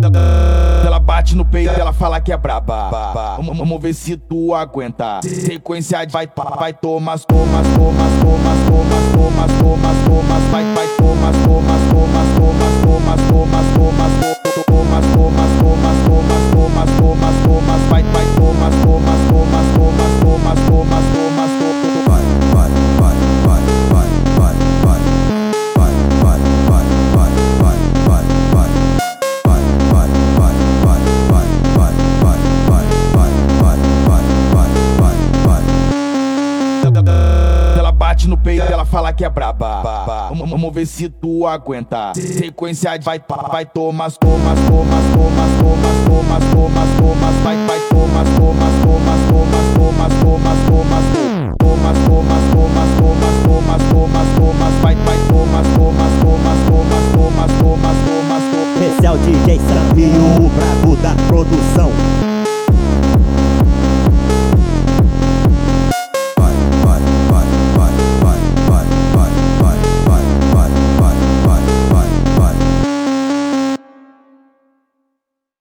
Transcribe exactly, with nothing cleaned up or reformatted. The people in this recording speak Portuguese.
Ela bate no peito, ela fala que é braba. Vamos ver se tu aguenta. Sequência de vai, vai, tomas, tomas, tomas, tomas, tomas, tomas, tomas, tomas, vai, vai, tomas, tomas, tomas, tomas, tomas, tomas, tomas, tomas, tomas, tomas, tomas, tomas, tomas, tomas, vai, vai, tomas, tomas, tomas, tomas, tomas, tomas, tomas, vai, vai, vai, vai, vai, vai, vai, vai, vai, vai, vai, vai, vai, vai. Ela bate no peito, ela fala que é braba. Vamos ver se tu aguenta. Sequência de vai, vai, tomas, tomas, tomas, tomas, tomas, tomas, tomas, tomas, vai, vai, tomas, tomas, tomas, tomas, tomas, tomas, tomas, tomas, tomas, tomas, tomas, tomas, tomas, tomas, vai, vai, tomas, tomas, tomas, tomas, tomas, tomas, tomas. Esse é o D J Sam, o brabo da produção.